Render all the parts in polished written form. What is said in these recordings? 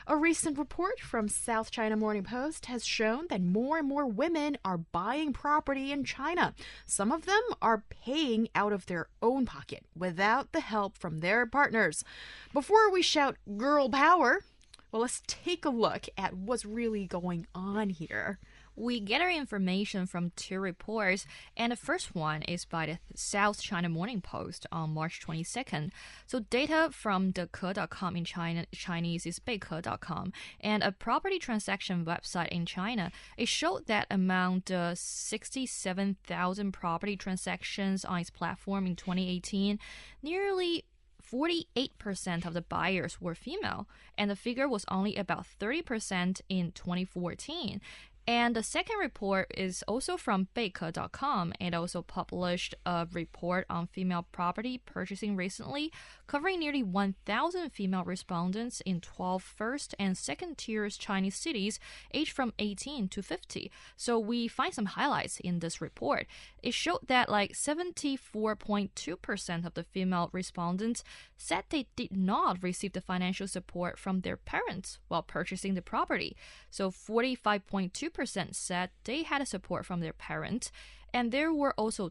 A recent report from South China Morning Post has shown that more and more women are buying property in China. Some of them are paying out of their own pocket without the help from their partners. Before we shout girl power, well, let's take a look at what's really going on here. We get our information from two reports, and the first one is by the South China Morning Post on March 22nd. So data from the Ke.com in Chinese is beike.com, and a property transaction website in China. It showed that among the 67,000 property transactions on its platform in 2018, nearly 48% of the buyers were female, and the figure was only about 30% in 2014. And the second report is also from beike.com and also published a report on female property purchasing recently, covering nearly 1,000 female respondents in 12 first and second tier Chinese cities aged from 18 to 50. So we find some highlights in this report. It showed that like 74.2% of the female respondents said they did not receive the financial support from their parents while purchasing the property. So 45.2% said they had support from their parents, and there were also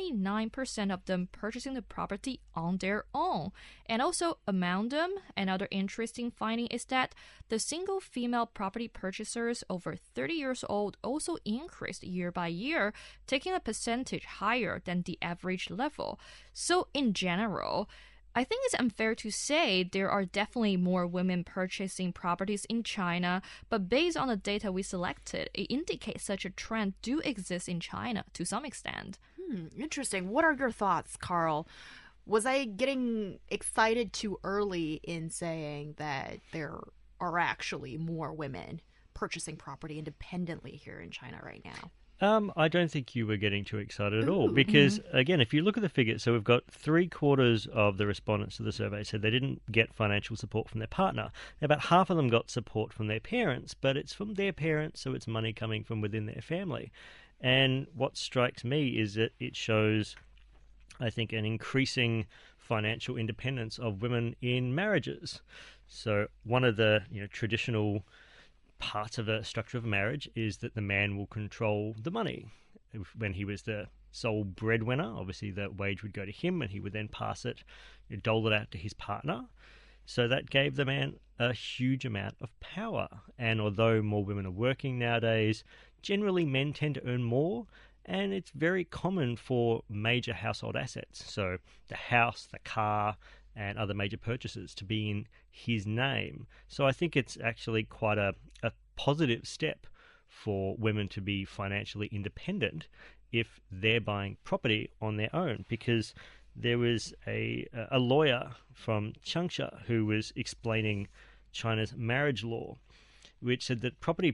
29% of them purchasing the property on their own. And also among them, another interesting finding is that the single female property purchasers over 30 years old also increased year by year, taking a percentage higher than the average level. So in general, I think it's unfair to say there are definitely more women purchasing properties in China, but based on the data we selected, it indicates such a trend do exist in China to some extent. Interesting. What are your thoughts, Carl? Was I getting excited too early in saying that there are actually more women purchasing property independently here in China right now? I don't think you were getting too excited at all because, again, if you look at the figures, so we've got 3/4 of the respondents to the survey said they didn't get financial support from their partner. About half of them got support from their parents, but it's from their parents, so it's money coming from within their family. And what strikes me is that it shows, I think, an increasing financial independence of women in marriages. So one of the traditional parts of a structure of a marriage is that the man will control the money. When he was the sole breadwinner, obviously the wage would go to him and he would then pass it, dole it out to his partner. So that gave the man a huge amount of power. And although more women are working nowadays, generally men tend to earn more, and it's very common for major household assets. So the house, the car, and other major purchases to be in his name. So I think it's actually quite a positive step for women to be financially independent if they're buying property on their own, because there was a lawyer from Changsha who was explaining China's marriage law, which said that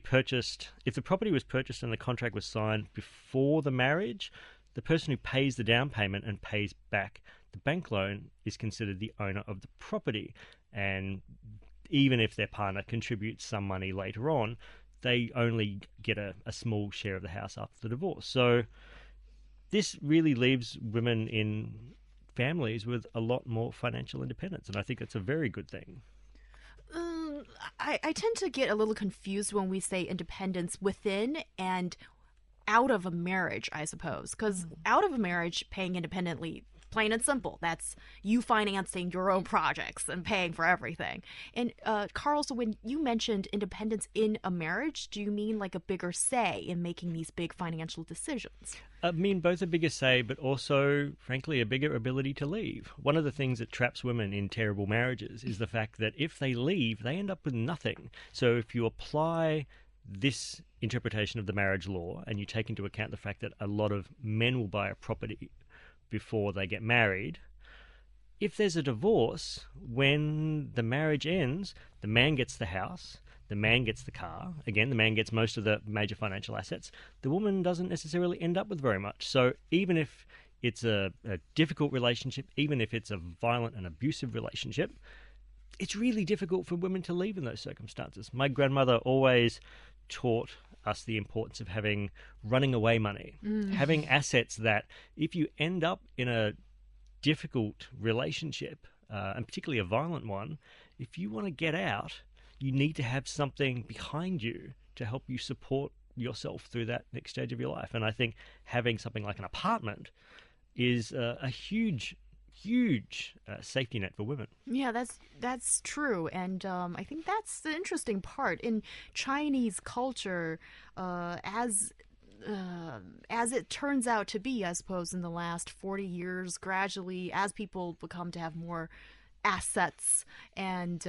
if the property was purchased and the contract was signed before the marriage, the person who pays the down payment and pays back the bank loan is considered the owner of the property. And even if their partner contributes some money later on, they only get a small share of the house after the divorce. So this really leaves women in families with a lot more financial independence, and I think that's a very good thing. I tend to get a little confused when we say independence within and out of a marriage, I suppose. Because out of a marriage, paying independently, plain and simple, that's you financing your own projects and paying for everything. And Carl, so when you mentioned independence in a marriage, do you mean like a bigger say in making these big financial decisions? I mean both a bigger say, but also, frankly, a bigger ability to leave. One of the things that traps women in terrible marriages is the fact that if they leave, they end up with nothing. So if you apply this interpretation of the marriage law and you take into account the fact that a lot of men will buy a property before they get married, if there's a divorce, when the marriage ends, the man gets the house, the man gets the car. Again, the man gets most of the major financial assets. The woman doesn't necessarily end up with very much. So even if it's a difficult relationship, even if it's a violent and abusive relationship, it's really difficult for women to leave in those circumstances. My grandmother always taught us the importance of having running away money, having assets that if you end up in a difficult relationship, and particularly a violent one, if you want to get out, you need to have something behind you to help you support yourself through that next stage of your life. And I think having something like an apartment is a huge safety net for women. Yeah, that's true, and I think that's the interesting part in Chinese culture. As it turns out to be, I suppose, in the last 40 years, gradually, as people become to have more assets, and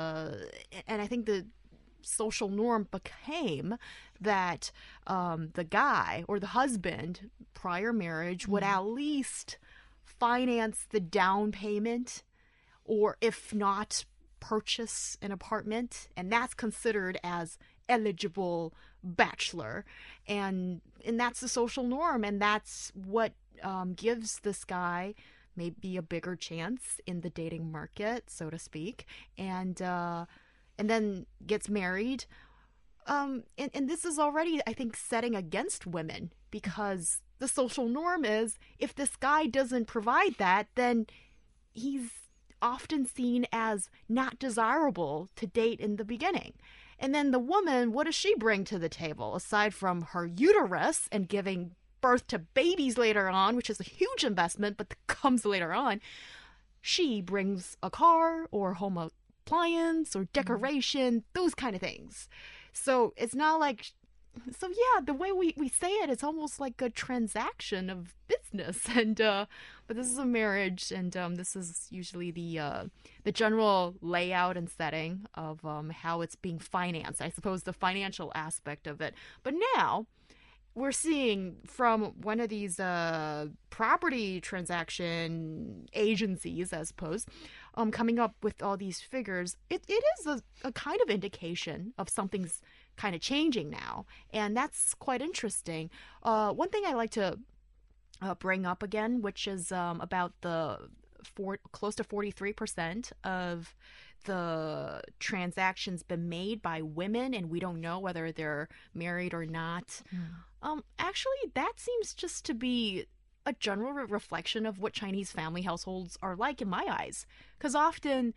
I think the social norm became that the guy or the husband prior marriage would at least finance the down payment, or if not, purchase an apartment, and that's considered as eligible bachelor, and that's the social norm, and that's what gives this guy maybe a bigger chance in the dating market, so to speak, and then gets married. And this is already, I think, setting against women, because the social norm is if this guy doesn't provide that, then he's often seen as not desirable to date in the beginning. And then the woman, what does she bring to the table aside from her uterus and giving birth to babies later on, which is a huge investment, but comes later on? She brings a car or home appliance or decoration, those kind of things. So it's not like, so yeah, the way we say it, it's almost like a transaction of business, and but this is a marriage, and this is usually the general layout and setting of how it's being financed, I suppose, the financial aspect of it. But now we're seeing from one of these property transaction agencies, I suppose, coming up with all these figures. It is a kind of indication of something's kind of changing now, and that's quite interesting. One thing I like to bring up again, which is about the close to 43% of the transactions been made by women, and we don't know whether they're married or not. Actually, that seems just to be a general reflection of what Chinese family households are like in my eyes, because often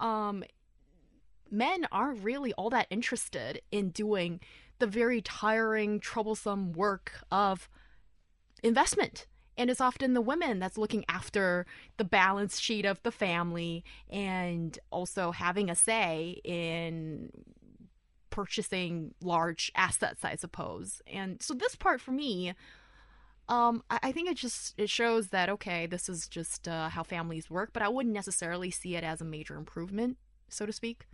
men aren't really all that interested in doing the very tiring, troublesome work of investment. And it's often the women that's looking after the balance sheet of the family and also having a say in purchasing large assets, I suppose. And so this part for me, I think it shows that, okay, this is just how families work, but I wouldn't necessarily see it as a major improvement, so to speak.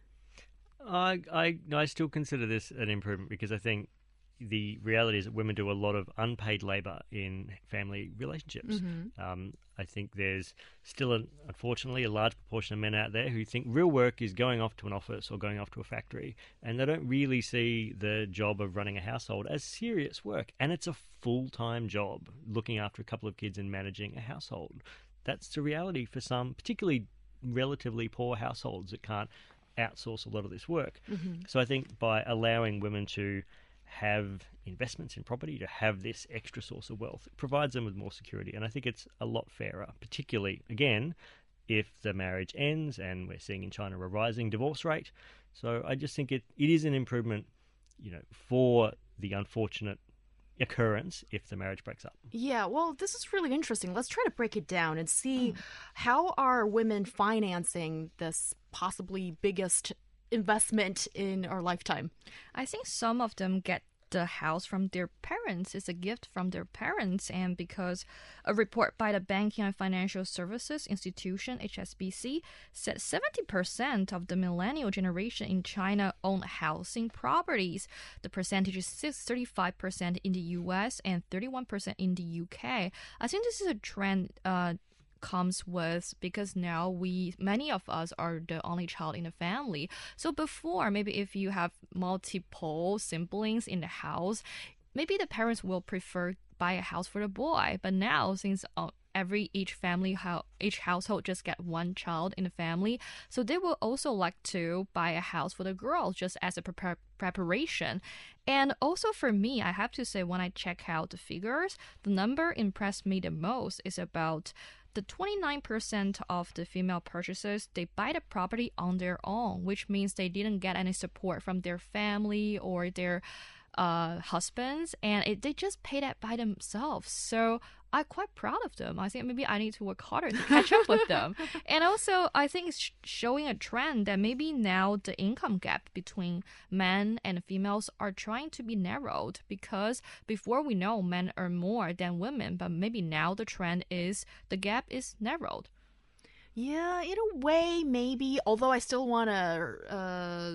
I still consider this an improvement, because I think the reality is that women do a lot of unpaid labor in family relationships. I think there's still, unfortunately, a large proportion of men out there who think real work is going off to an office or going off to a factory, and they don't really see the job of running a household as serious work. And it's a full-time job, looking after a couple of kids and managing a household. That's the reality for some, particularly relatively poor households that can't outsource a lot of this work. So I think by allowing women to have investments in property, to have this extra source of wealth, it provides them with more security. And I think it's a lot fairer, particularly, again, if the marriage ends, and we're seeing in China a rising divorce rate. So I just think it is an improvement, for the unfortunate occurrence if the marriage breaks up. Yeah, well, this is really interesting. Let's try to break it down and see how are women financing this possibly biggest investment in our lifetime. I think some of them get the house from their parents. It's a gift from their parents. And because a report by the Banking and Financial Services Institution, HSBC, said 70% of the millennial generation in China own housing properties. The percentage is 35% in the US and 31% in the UK. I think this is a trend comes with because now many of us are the only child in the family. So before, maybe if you have multiple siblings in the house, maybe the parents will prefer buy a house for the boy. But now, since each household just get one child in the family, so they will also like to buy a house for the girls just as a preparation. And also for me, I have to say, when I check out the figures, the number impressed me the most is about the 29% of the female purchasers, they buy the property on their own, which means they didn't get any support from their family or their husbands, and they just pay that by themselves. So I'm quite proud of them. I think maybe I need to work harder to catch up with them. And also, I think it's showing a trend that maybe now the income gap between men and females are trying to be narrowed, because before we know men earn more than women, but maybe now the trend is the gap is narrowed. Yeah, in a way, maybe. Although I still want to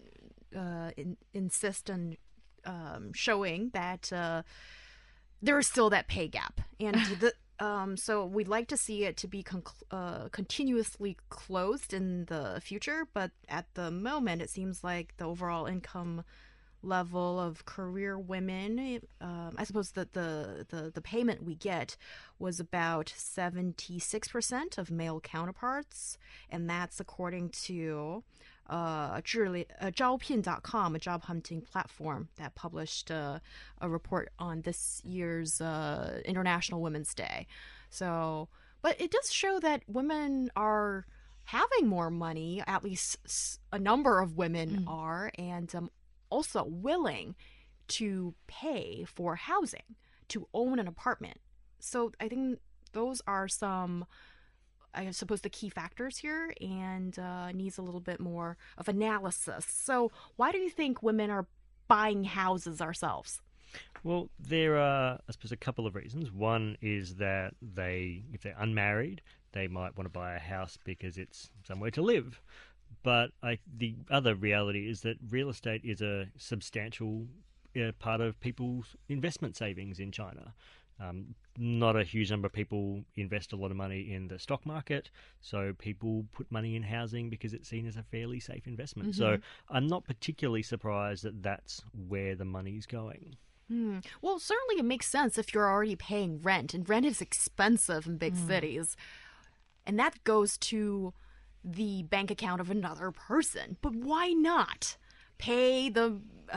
insist on showing that there is still that pay gap, and so we'd like to see it to be continuously closed in the future. But at the moment, it seems like the overall income level of career women, I suppose that the payment we get was about 76% of male counterparts, and that's according to Zhaopin.com, a job hunting platform that published a report on this year's International Women's Day. So, but it does show that women are having more money, at least a number of women are, and also willing to pay for housing, to own an apartment. So I think those are some, I suppose, the key factors here, and needs a little bit more of analysis. So why do you think women are buying houses ourselves? Well, there are, I suppose, a couple of reasons. One is that if they're unmarried, they might want to buy a house because it's somewhere to live. But the other reality is that real estate is a substantial part of people's investment savings in China. Not a huge number of people invest a lot of money in the stock market, so people put money in housing because it's seen as a fairly safe investment. So I'm not particularly surprised that that's where the money's going. Well, certainly it makes sense if you're already paying rent, and rent is expensive in big cities, and that goes to the bank account of another person. But why not pay the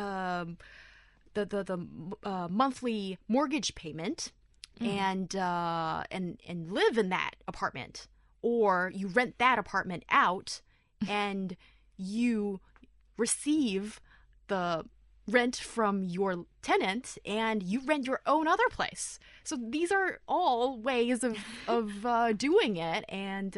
monthly mortgage payment and live in that apartment, or you rent that apartment out and you receive the rent from your tenant and you rent your own other place. So these are all ways of doing it, and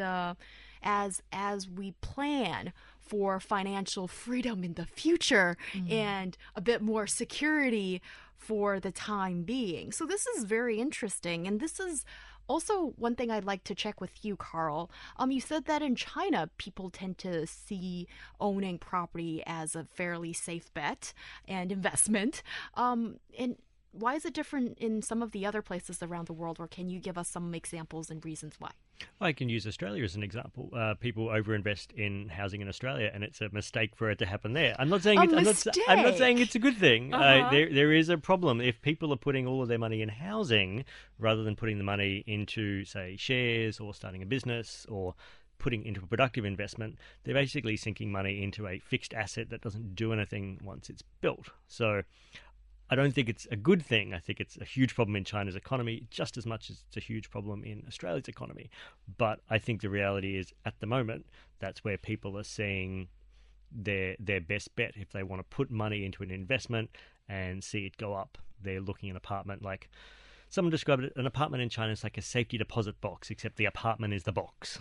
as we plan for financial freedom in the future and a bit more security for the time being. So this is very interesting, and this is also one thing I'd like to check with you, Carl. You said that in China, people tend to see owning property as a fairly safe bet and investment. And why is it different in some of the other places around the world, or can you give us some examples and reasons why? I can use Australia as an example. People overinvest in housing in Australia, and it's a mistake for it to happen there. I'm not saying I'm not saying it's a good thing. There is a problem if people are putting all of their money in housing rather than putting the money into, say, shares or starting a business or putting into a productive investment. They're basically sinking money into a fixed asset that doesn't do anything once it's built. So I don't think it's a good thing. I think it's a huge problem in China's economy, just as much as it's a huge problem in Australia's economy. But I think the reality is, at the moment, that's where people are seeing their best bet. If they want to put money into an investment and see it go up, they're looking at an apartment like, someone described it, an apartment in China is like a safety deposit box, except the apartment is the box.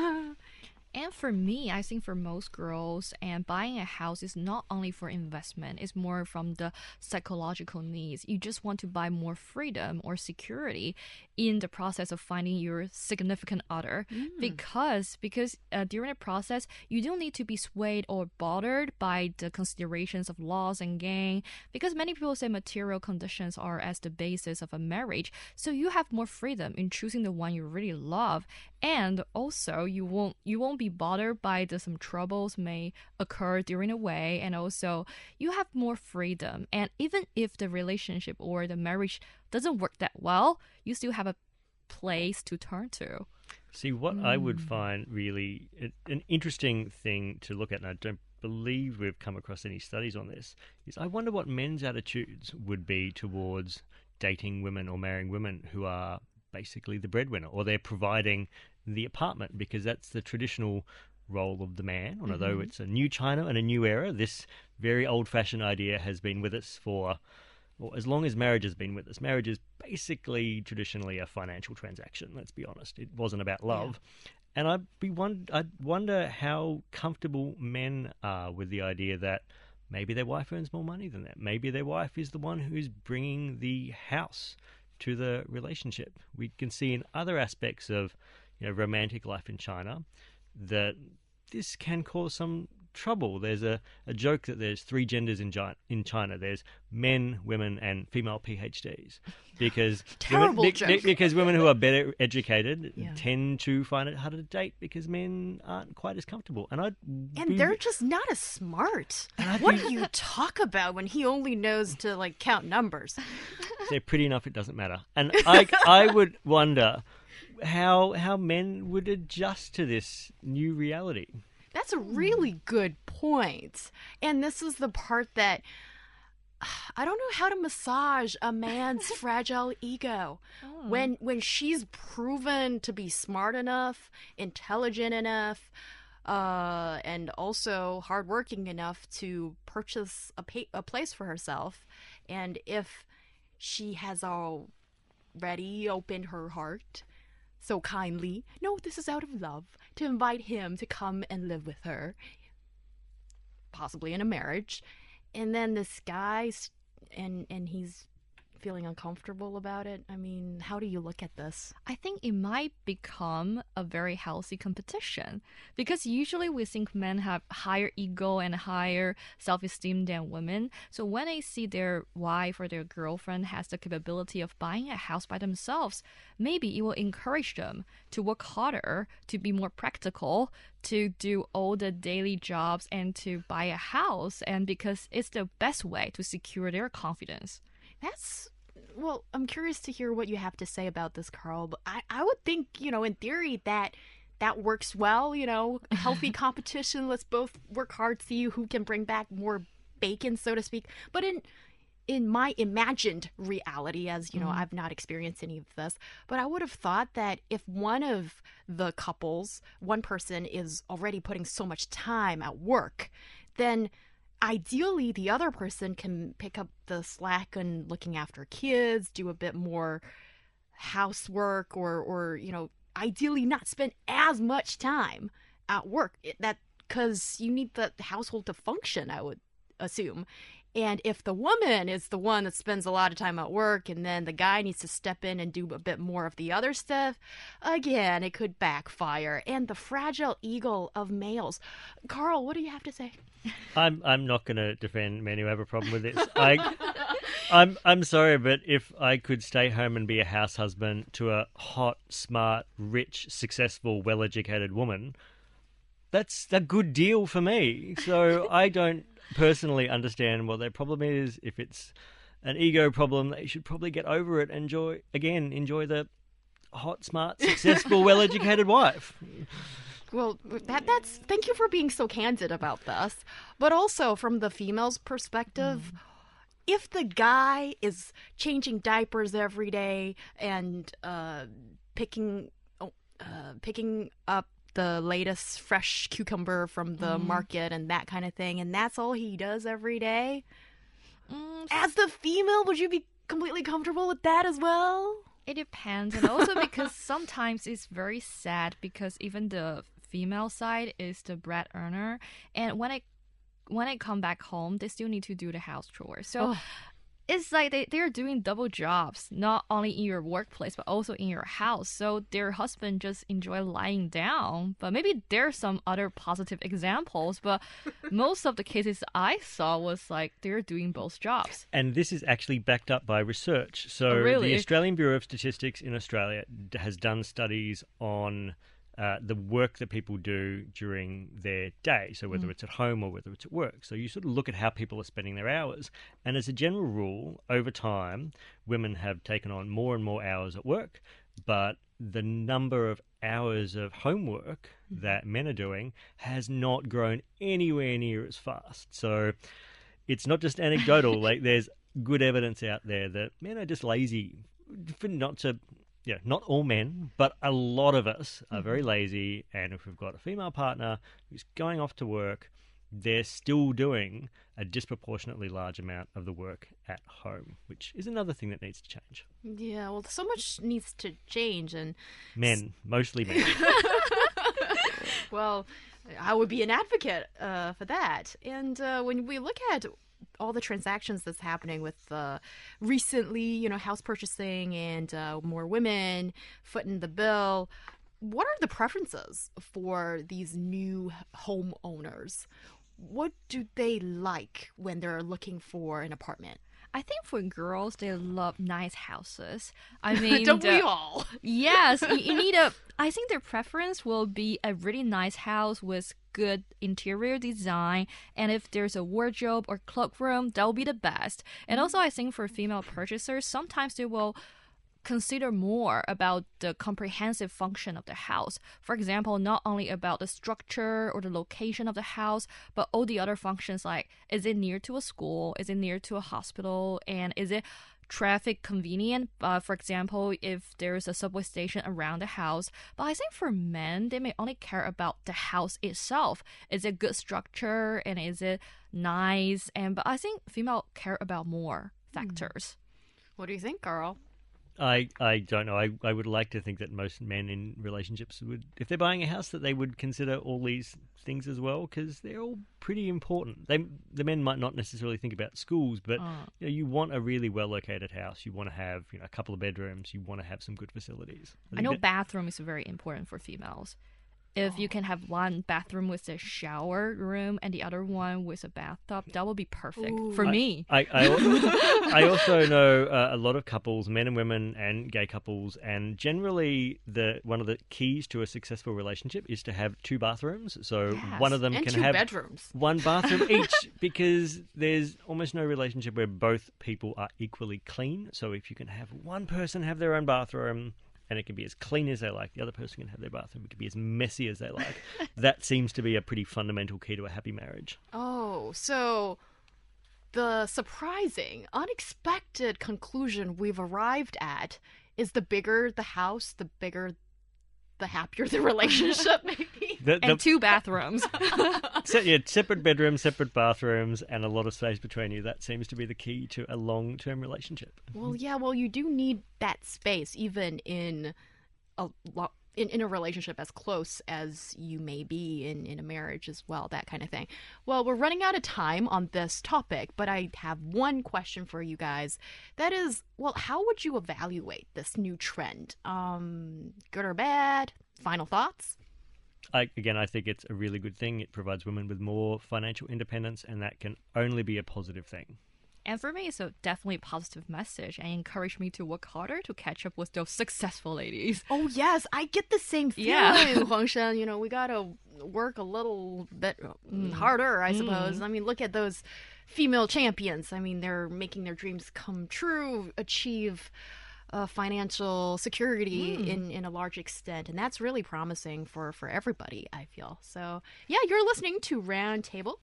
And for me, I think for most girls, and buying a house is not only for investment, it's more from the psychological needs. You just want to buy more freedom or security in the process of finding your significant other. Because during the process, you don't need to be swayed or bothered by the considerations of loss and gain, because many people say material conditions are as the basis of a marriage. So you have more freedom in choosing the one you really love. And also, you won't be bothered by some troubles may occur during the way, and also you have more freedom. And even if the relationship or the marriage doesn't work that well, you still have a place to turn to. See, what I would find really an interesting thing to look at, and I don't believe we've come across any studies on this, is I wonder what men's attitudes would be towards dating women or marrying women who are basically the breadwinner, or they're providing the apartment, because that's the traditional role of the man. And although it's a new China and a new era, this very old-fashioned idea has been with us for, well, as long as marriage has been with us. Marriage is basically traditionally a financial transaction, let's be honest. It wasn't about love. And I'd wonder how comfortable men are with the idea that maybe their wife earns more money than them. Maybe their wife is the one who's bringing the house to the relationship. We can see in other aspects of, romantic life in China that this can cause some trouble. There's a joke that there's three genders in China. There's men, women, and female PhDs, because Terrible joke. because women who are better educated tend to find it harder to date because men aren't quite as comfortable. And they're just not as smart. What do you talk about when he only knows to count numbers? They're pretty enough, it doesn't matter. And I would wonder how men would adjust to this new reality. That's a really good point. And this is the part that I don't know how to massage a man's fragile ego. When she's proven to be smart enough, intelligent enough, and also hardworking enough to purchase a place for herself, and if she has already opened her heart so kindly, no, this is out of love, to invite him to come and live with her, possibly in a marriage, and then this guy, and he's feeling uncomfortable about it. I mean, how do you look at this? I think it might become a very healthy competition, because usually we think men have higher ego and higher self-esteem than women. So when they see their wife or their girlfriend has the capability of buying a house by themselves, maybe it will encourage them to work harder, to be more practical, to do all the daily jobs and to buy a house, and because it's the best way to secure their confidence. Well, I'm curious to hear what you have to say about this, Carl. But I would think, in theory, that works well, healthy competition. Let's both work hard, see who can bring back more bacon, so to speak. But in my imagined reality, as I've not experienced any of this, but I would have thought that if one of the couples, one person is already putting so much time at work, then ideally the other person can pick up the slack and looking after kids, do a bit more housework, or ideally not spend as much time at work, that because you need the household to function, I would assume. And if the woman is the one that spends a lot of time at work and then the guy needs to step in and do a bit more of the other stuff, again, it could backfire. And the fragile ego of males. Carl, what do you have to say? I'm not going to defend men who have a problem with this. I'm sorry, but if I could stay home and be a house husband to a hot, smart, rich, successful, well-educated woman, that's a good deal for me. So I don't personally understand what their problem is. If it's an ego problem, they should probably get over it and enjoy the hot, smart, successful, well-educated wife. Well, that's thank you for being so candid about this. But also from the female's perspective, if the guy is changing diapers every day and picking up the latest fresh cucumber from the market and that kind of thing, and that's all he does every day, as the female, would you be completely comfortable with that as well? It depends, and also because sometimes it's very sad because even the female side is the bread earner, and when I come back home, they still need to do the house chores. So it's like they're doing double jobs, not only in your workplace, but also in your house. So their husband just enjoy lying down. But maybe there's some other positive examples. But most of the cases I saw was like they're doing both jobs. And this is actually backed up by research. So the Australian Bureau of Statistics in Australia has done studies on the work that people do during their day, so whether it's at home or whether it's at work. So you sort of look at how people are spending their hours. And as a general rule, over time, women have taken on more and more hours at work, but the number of hours of homework that men are doing has not grown anywhere near as fast. So it's not just anecdotal. Like, there's good evidence out there that men are just lazy for not to not all men, but a lot of us are very lazy. And if we've got a female partner who's going off to work, they're still doing a disproportionately large amount of the work at home, which is another thing that needs to change. Yeah, well, so much needs to change, and Men, mostly men. well, I would be an advocate for that. And when we look at all the transactions that's happening with recently, house purchasing and more women footing the bill, what are the preferences for these new homeowners? What do they like when they're looking for an apartment? I think for girls, they love nice houses. I mean, Don't we all? Yes, you need I think their preference will be a really nice house with good interior design, and if there's a wardrobe or cloakroom, that will be the best. And also, I think for female purchasers, sometimes they will consider more about the comprehensive function of the house. For example, not only about the structure or the location of the house, but all the other functions like, is it near to a school? Is it near to a hospital? And is it traffic convenient? For example, if there's a subway station around the house. But I think for men, they may only care about the house itself. Is it good structure and is it nice? But I think female care about more factors. What do you think, Carl? I don't know. I would like to think that most men in relationships would, if they're buying a house, that they would consider all these things as well, because they're all pretty important. The men might not necessarily think about schools, but you want a really well-located house. You want to have a couple of bedrooms. You want to have some good facilities. I know bathroom is very important for females. If you can have one bathroom with a shower room and the other one with a bathtub, that would be perfect for me. I also know a lot of couples, men and women and gay couples, and generally one of the keys to a successful relationship is to have two bathrooms. So one of them and can two have bedrooms. One bathroom each, because there's almost no relationship where both people are equally clean. So if you can have one person have their own bathroom, and it can be as clean as they like, the other person can have their bathroom, it can be as messy as they like. That seems to be a pretty fundamental key to a happy marriage. Oh, so the surprising, unexpected conclusion we've arrived at is the bigger the house, the happier the relationship, maybe. And two bathrooms. Separate bedrooms, separate bathrooms, and a lot of space between you. That seems to be the key to a long-term relationship. Well, yeah, you do need that space, even in a relationship as close as you may be in a marriage as well, that kind of thing. Well, we're running out of time on this topic, but I have one question for you guys. That is, how would you evaluate this new trend? Good or bad? Final thoughts? I think it's a really good thing. It provides women with more financial independence, and that can only be a positive thing. And for me, it's definitely a positive message and encouraged me to work harder to catch up with those successful ladies. Oh, yes. I get the same feeling, Huang Shen. We got to work a little bit harder, I suppose. I mean, look at those female champions. I mean, they're making their dreams come true, achieve financial security in a large extent. And that's really promising for everybody, I feel. So, yeah, you're listening to Roundtable